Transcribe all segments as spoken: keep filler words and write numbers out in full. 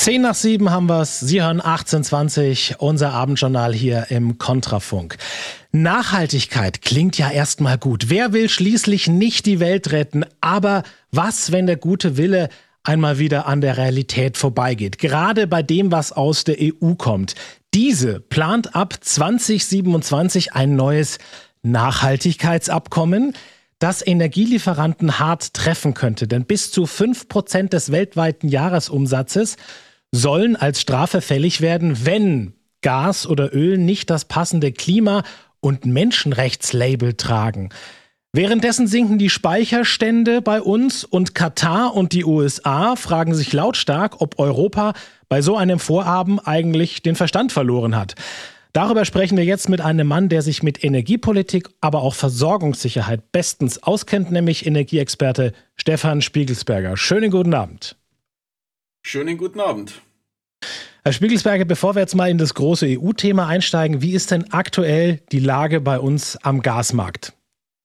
Zehn nach sieben haben wir's. Sie hören achtzehn zwanzig, unser Abendjournal hier im Kontrafunk. Nachhaltigkeit klingt ja erstmal gut. Wer will schließlich nicht die Welt retten? Aber was, wenn der gute Wille einmal wieder an der Realität vorbeigeht? Gerade bei dem, was aus der E U kommt. Diese plant ab zwanzig siebenundzwanzig ein neues Nachhaltigkeitsabkommen, das Energielieferanten hart treffen könnte. Denn bis zu fünf Prozent des weltweiten Jahresumsatzes sollen als Strafe fällig werden, wenn Gas oder Öl nicht das passende Klima- und Menschenrechtslabel tragen. Währenddessen sinken die Speicherstände bei uns und Katar und die U S A fragen sich lautstark, ob Europa bei so einem Vorhaben eigentlich den Verstand verloren hat. Darüber sprechen wir jetzt mit einem Mann, der sich mit Energiepolitik, aber auch Versorgungssicherheit bestens auskennt, nämlich Energieexperte Stefan Spiegelsberger. Schönen guten Abend. Schönen guten Abend. Herr Spiegelsberger, bevor wir jetzt mal in das große E U-Thema einsteigen, wie ist denn aktuell die Lage bei uns am Gasmarkt?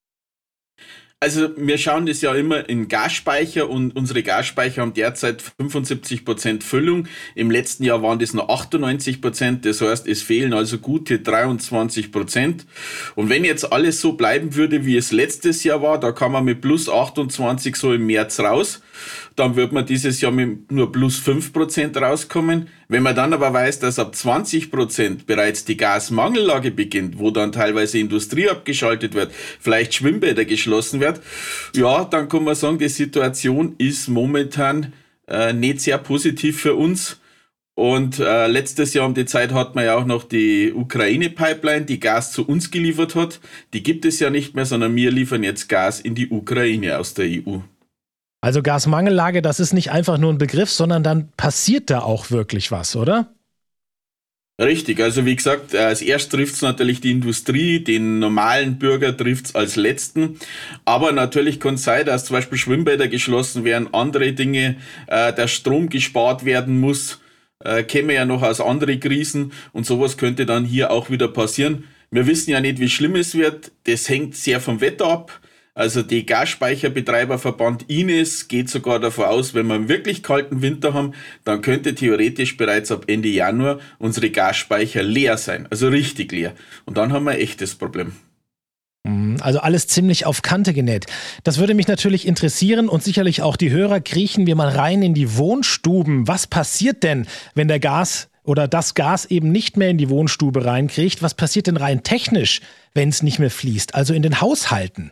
Also wir schauen das ja immer in Gasspeicher und unsere Gasspeicher haben derzeit fünfundsiebzig Prozent Füllung. Im letzten Jahr waren das noch achtundneunzig Prozent, das heißt, es fehlen also gute dreiundzwanzig Prozent. Und wenn jetzt alles so bleiben würde, wie es letztes Jahr war, da kam man mit plus achtundzwanzig so im März raus, dann wird man dieses Jahr mit nur plus fünf Prozent rauskommen. Wenn man dann aber weiß, dass ab zwanzig Prozent bereits die Gasmangellage beginnt, wo dann teilweise Industrie abgeschaltet wird, vielleicht Schwimmbäder geschlossen wird, ja, dann kann man sagen, die Situation ist momentan äh, nicht sehr positiv für uns. Und äh, letztes Jahr um die Zeit hat man ja auch noch die Ukraine-Pipeline, die Gas zu uns geliefert hat. Die gibt es ja nicht mehr, sondern wir liefern jetzt Gas in die Ukraine aus der E U. Also Gasmangellage, das ist nicht einfach nur ein Begriff, sondern dann passiert da auch wirklich was, oder? Richtig, also wie gesagt, als erst trifft es natürlich die Industrie, den normalen Bürger trifft es als letzten. Aber natürlich kann es sein, dass zum Beispiel Schwimmbäder geschlossen werden, andere Dinge, äh, der Strom gespart werden muss, äh, kennen wir ja noch aus anderen Krisen und sowas könnte dann hier auch wieder passieren. Wir wissen ja nicht, wie schlimm es wird, das hängt sehr vom Wetter ab. Also die Gasspeicherbetreiberverband I N E S geht sogar davon aus, wenn wir einen wirklich kalten Winter haben, dann könnte theoretisch bereits ab Ende Januar unsere Gasspeicher leer sein, also richtig leer. Und dann haben wir ein echtes Problem. Also alles ziemlich auf Kante genäht. Das würde mich natürlich interessieren und sicherlich auch die Hörer. Kriechen wir mal rein in die Wohnstuben. Was passiert denn, wenn der Gas oder das Gas eben nicht mehr in die Wohnstube reinkriegt? Was passiert denn rein technisch, wenn es nicht mehr fließt, also in den Haushalten?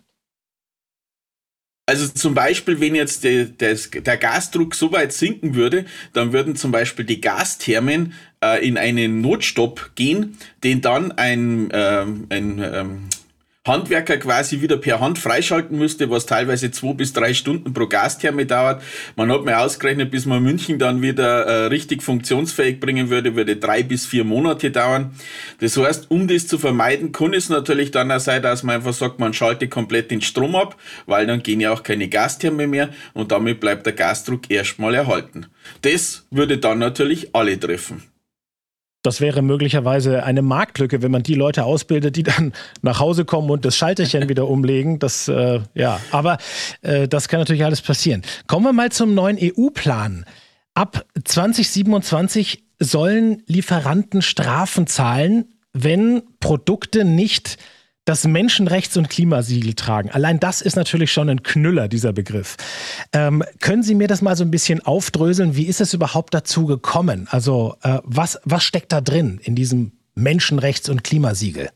Also zum Beispiel, wenn jetzt der, der, der Gasdruck so weit sinken würde, dann würden zum Beispiel die Gasthermen äh, in einen Notstopp gehen, den dann ein, ähm, ein ähm, Handwerker quasi wieder per Hand freischalten müsste, was teilweise zwei bis drei Stunden pro Gastherme dauert. Man hat mir ausgerechnet, bis man München dann wieder äh, richtig funktionsfähig bringen würde, würde drei bis vier Monate dauern. Das heißt, um das zu vermeiden, kann es natürlich dann auch sein, dass man einfach sagt, man schaltet komplett den Strom ab, weil dann gehen ja auch keine Gastherme mehr und damit bleibt der Gasdruck erstmal erhalten. Das würde dann natürlich alle treffen. Das wäre möglicherweise eine Marktlücke, wenn man die Leute ausbildet, die dann nach Hause kommen und das Schalterchen wieder umlegen. Das, äh, ja, aber äh, das kann natürlich alles passieren. Kommen wir mal zum neuen E U-Plan. Ab zwanzig siebenundzwanzig sollen Lieferanten Strafen zahlen, wenn Produkte nicht das Menschenrechts- und Klimasiegel tragen. Allein das ist natürlich schon ein Knüller, dieser Begriff. Ähm, können Sie mir das mal so ein bisschen aufdröseln? Wie ist es überhaupt dazu gekommen? Also äh, was, was steckt da drin in diesem Menschenrechts- und Klimasiegel?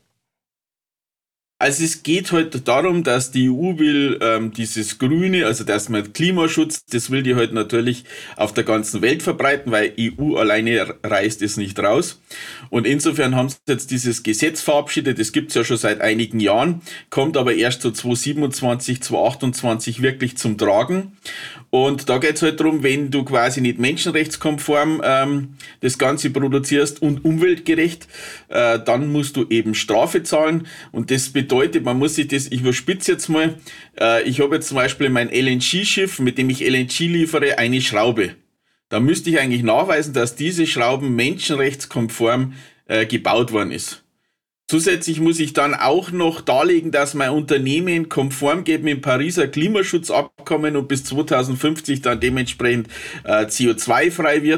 Also es geht halt darum, dass die E U will ähm, dieses Grüne, also dass man Klimaschutz, das will die halt natürlich auf der ganzen Welt verbreiten, weil E U alleine reißt es nicht raus. Und insofern haben sie jetzt dieses Gesetz verabschiedet, das gibt's ja schon seit einigen Jahren, kommt aber erst so zwanzig siebenundzwanzig, zwanzig achtundzwanzig wirklich zum Tragen. Und da geht's halt darum, wenn du quasi nicht menschenrechtskonform ähm, das Ganze produzierst und umweltgerecht, äh, dann musst du eben Strafe zahlen. Und das bedeutet, man muss sich das, ich überspitze jetzt mal, äh, ich habe jetzt zum Beispiel mein L N G-Schiff, mit dem ich L N G liefere, eine Schraube. Da müsste ich eigentlich nachweisen, dass diese Schrauben menschenrechtskonform äh, gebaut worden ist. Zusätzlich muss ich dann auch noch darlegen, dass mein Unternehmen konform geht mit dem Pariser Klimaschutzabkommen und bis zweitausendfünfzig dann dementsprechend äh, C O zwei frei wird.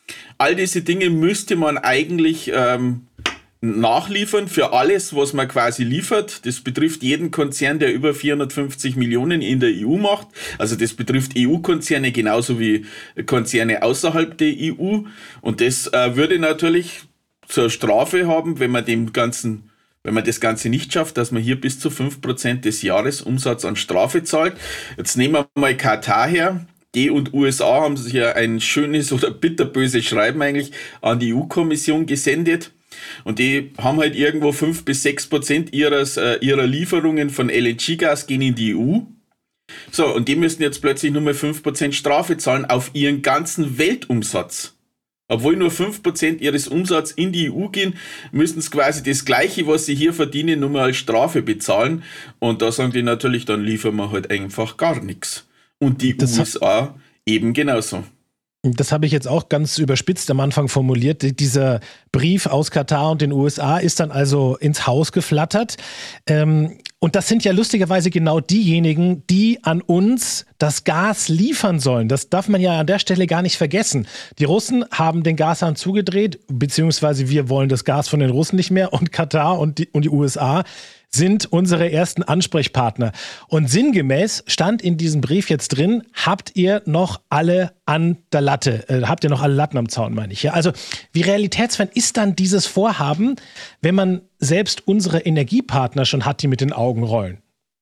All diese Dinge müsste man eigentlich ähm, nachliefern für alles, was man quasi liefert. Das betrifft jeden Konzern, der über vierhundertfünfzig Millionen in der E U macht. Also das betrifft E U-Konzerne genauso wie Konzerne außerhalb der E U. Und das äh, würde natürlich zur Strafe haben, wenn man dem Ganzen, wenn man das Ganze nicht schafft, dass man hier bis zu fünf Prozent des Jahresumsatzes an Strafe zahlt. Jetzt nehmen wir mal Katar her. Die und U S A haben sich ja ein schönes oder bitterböses Schreiben eigentlich an die E U-Kommission gesendet. Und die haben halt irgendwo fünf bis sechs Prozent ihres, äh, ihrer Lieferungen von L N G-Gas gehen in die E U. So, und die müssen jetzt plötzlich nur mal fünf Prozent Strafe zahlen auf ihren ganzen Weltumsatz. Obwohl nur fünf Prozent ihres Umsatzes in die E U gehen, müssen sie quasi das Gleiche, was sie hier verdienen, nur mal als Strafe bezahlen. Und da sagen die natürlich, dann liefern wir halt einfach gar nichts. Und die das U S A eben genauso. Das habe ich jetzt auch ganz überspitzt am Anfang formuliert. Dieser Brief aus Katar und den U S A ist dann also ins Haus geflattert. Und das sind ja lustigerweise genau diejenigen, die an uns das Gas liefern sollen. Das darf man ja an der Stelle gar nicht vergessen. Die Russen haben den Gashahn zugedreht, beziehungsweise wir wollen das Gas von den Russen nicht mehr. Und Katar und die, und die U S A sind unsere ersten Ansprechpartner. Und sinngemäß stand in diesem Brief jetzt drin, habt ihr noch alle an der Latte, äh, habt ihr noch alle Latten am Zaun, meine ich. Ja? Also wie realitätsfern ist dann dieses Vorhaben, wenn man selbst unsere Energiepartner schon hat, die mit den Augen rollen?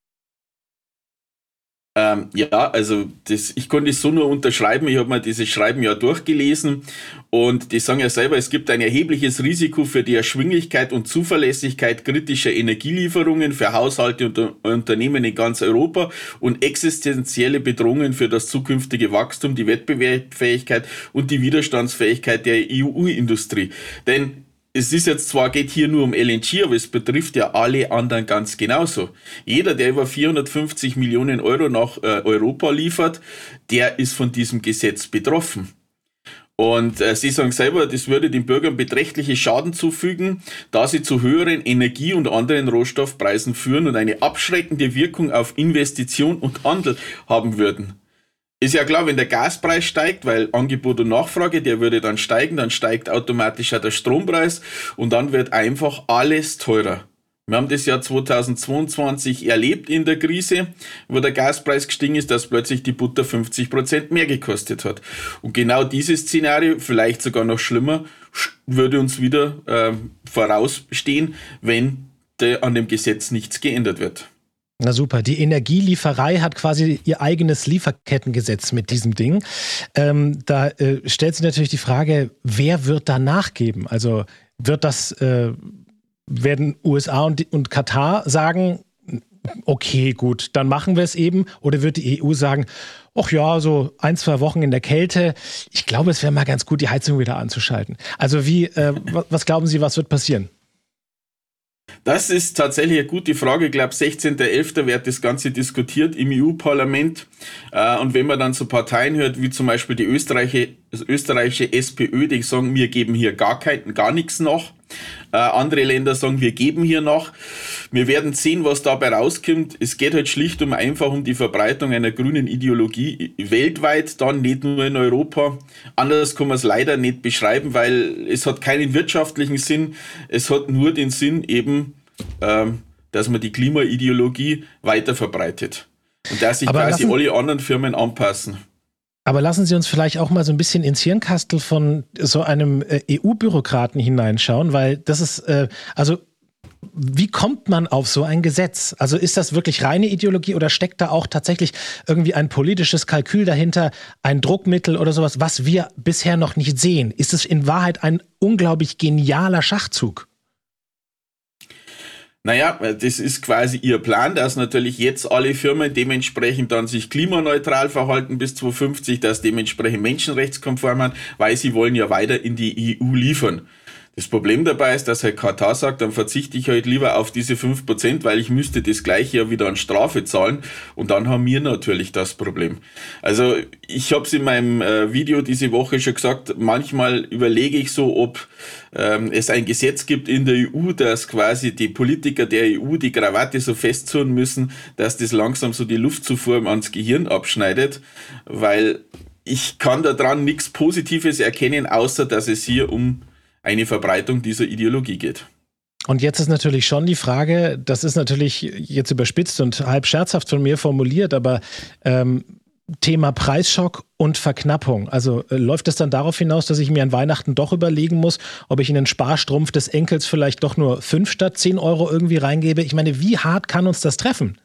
Ähm, ja, also das, ich konnte es so nur unterschreiben. Ich habe mir dieses Schreiben ja durchgelesen und die sagen ja selber, es gibt ein erhebliches Risiko für die Erschwinglichkeit und Zuverlässigkeit kritischer Energielieferungen für Haushalte und Unternehmen in ganz Europa und existenzielle Bedrohungen für das zukünftige Wachstum, die Wettbewerbsfähigkeit und die Widerstandsfähigkeit der E U-Industrie. Denn es ist jetzt zwar, geht hier nur um L N G, aber es betrifft ja alle anderen ganz genauso. Jeder, der über vierhundertfünfzig Millionen Euro nach äh, Europa liefert, der ist von diesem Gesetz betroffen. Und äh, sie sagen selber, das würde den Bürgern beträchtliche Schaden zufügen, da sie zu höheren Energie- und anderen Rohstoffpreisen führen und eine abschreckende Wirkung auf Investition und Handel haben würden. Ist ja klar, wenn der Gaspreis steigt, weil Angebot und Nachfrage, der würde dann steigen, dann steigt automatisch auch der Strompreis und dann wird einfach alles teurer. Wir haben das Jahr zweitausendzweiundzwanzig erlebt in der Krise, wo der Gaspreis gestiegen ist, dass plötzlich die Butter fünfzig Prozent mehr gekostet hat. Und genau dieses Szenario, vielleicht sogar noch schlimmer, würde uns wieder äh, vorausstehen, wenn de, an dem Gesetz nichts geändert wird. Na super, die Energielieferei hat quasi ihr eigenes Lieferkettengesetz mit diesem Ding. Ähm, da äh, stellt sich natürlich die Frage, wer wird da nachgeben? Also wird das, äh, werden U S A und, und Katar sagen, okay, gut, dann machen wir es eben? Oder wird die E U sagen, ach ja, so ein, zwei Wochen in der Kälte, ich glaube, es wäre mal ganz gut, die Heizung wieder anzuschalten. Also wie, äh, was glauben Sie, was wird passieren? Das ist tatsächlich eine gute Frage. Ich glaube, sechzehnten elften wird das Ganze diskutiert im E U-Parlament. Und wenn man dann so Parteien hört, wie zum Beispiel die österreichische, das österreichische SPÖ, die sagen, wir geben hier gar kein, gar nichts nach. Andere Länder sagen, wir geben hier nach. Wir werden sehen, was dabei rauskommt. Es geht halt schlicht und einfach um die Verbreitung einer grünen Ideologie weltweit, dann nicht nur in Europa. Anders kann man es leider nicht beschreiben, weil es hat keinen wirtschaftlichen Sinn. Es hat nur den Sinn eben, ähm, dass man die Klimaideologie weiter verbreitet. Und dass sich quasi lassen, alle anderen Firmen anpassen. Aber lassen Sie uns vielleicht auch mal so ein bisschen ins Hirnkastel von so einem äh, E U-Bürokraten hineinschauen, weil das ist, äh, also wie kommt man auf so ein Gesetz? Also ist das wirklich reine Ideologie oder steckt da auch tatsächlich irgendwie ein politisches Kalkül dahinter, ein Druckmittel oder sowas, was wir bisher noch nicht sehen? Ist es in Wahrheit ein unglaublich genialer Schachzug? Naja, das ist quasi ihr Plan, dass natürlich jetzt alle Firmen dementsprechend dann sich klimaneutral verhalten bis zweitausendfünfzig, dass dementsprechend menschenrechtskonform sind, weil sie wollen ja weiter in die E U liefern. Das Problem dabei ist, dass halt Katar sagt, dann verzichte ich halt lieber auf diese fünf Prozent, weil ich müsste das gleiche ja wieder an Strafe zahlen und dann haben wir natürlich das Problem. Also ich habe es in meinem äh, Video diese Woche schon gesagt, manchmal überlege ich so, ob ähm, es ein Gesetz gibt in der E U, dass quasi die Politiker der E U die Krawatte so festzurren müssen, dass das langsam so die Luftzufuhr ans Gehirn abschneidet, weil ich kann daran nichts Positives erkennen, außer dass es hier um eine Verbreitung dieser Ideologie geht. Und jetzt ist natürlich schon die Frage, das ist natürlich jetzt überspitzt und halb scherzhaft von mir formuliert, aber ähm, Thema Preisschock und Verknappung. Also äh, läuft es dann darauf hinaus, dass ich mir an Weihnachten doch überlegen muss, ob ich in den Sparstrumpf des Enkels vielleicht doch nur fünf statt zehn Euro irgendwie reingebe? Ich meine, wie hart kann uns das treffen?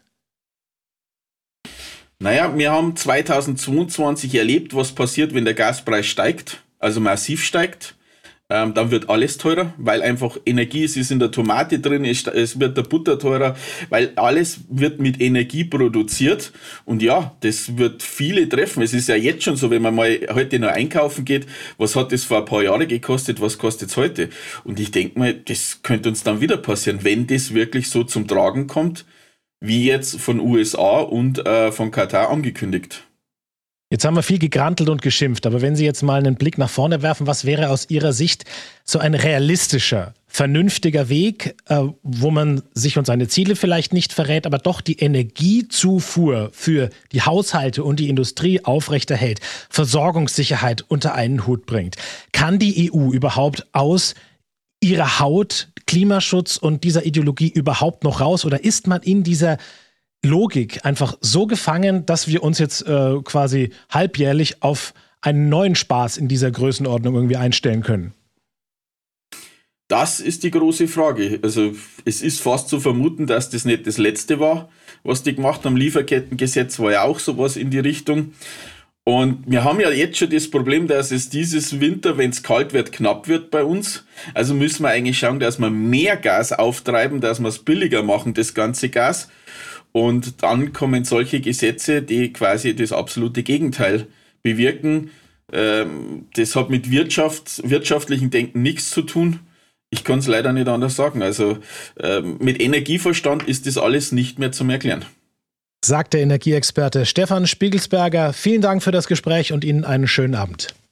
Naja, wir haben zweitausendzweiundzwanzig erlebt, was passiert, wenn der Gaspreis steigt, also massiv steigt. Ähm, dann wird alles teurer, weil einfach Energie, es ist in der Tomate drin, es, es wird der Butter teurer, weil alles wird mit Energie produziert. Und ja, das wird viele treffen. Es ist ja jetzt schon so, wenn man mal heute noch einkaufen geht, was hat das vor ein paar Jahren gekostet, was kostet es heute? Und ich denke mal, das könnte uns dann wieder passieren, wenn das wirklich so zum Tragen kommt, wie jetzt von U S A und äh, von Katar angekündigt. Jetzt haben wir viel gegrantelt und geschimpft, aber wenn Sie jetzt mal einen Blick nach vorne werfen, was wäre aus Ihrer Sicht so ein realistischer, vernünftiger Weg, äh, wo man sich und seine Ziele vielleicht nicht verrät, aber doch die Energiezufuhr für die Haushalte und die Industrie aufrechterhält, Versorgungssicherheit unter einen Hut bringt? Kann die E U überhaupt aus ihrer Haut Klimaschutz und dieser Ideologie überhaupt noch raus, oder ist man in dieser Logik einfach so gefangen, dass wir uns jetzt äh, quasi halbjährlich auf einen neuen Spaß in dieser Größenordnung irgendwie einstellen können? Das ist die große Frage. Also es ist fast zu vermuten, dass das nicht das Letzte war, was die gemacht haben. Lieferkettengesetz war ja auch sowas in die Richtung. Und wir haben ja jetzt schon das Problem, dass es dieses Winter, wenn es kalt wird, knapp wird bei uns. Also müssen wir eigentlich schauen, dass wir mehr Gas auftreiben, dass wir es billiger machen, das ganze Gas. Und dann kommen solche Gesetze, die quasi das absolute Gegenteil bewirken. Ähm, das hat mit Wirtschaft, wirtschaftlichem Denken nichts zu tun. Ich kann es leider nicht anders sagen. Also ähm, mit Energieverstand ist das alles nicht mehr zum Erklären. Sagt der Energieexperte Stefan Spiegelsberger. Vielen Dank für das Gespräch und Ihnen einen schönen Abend.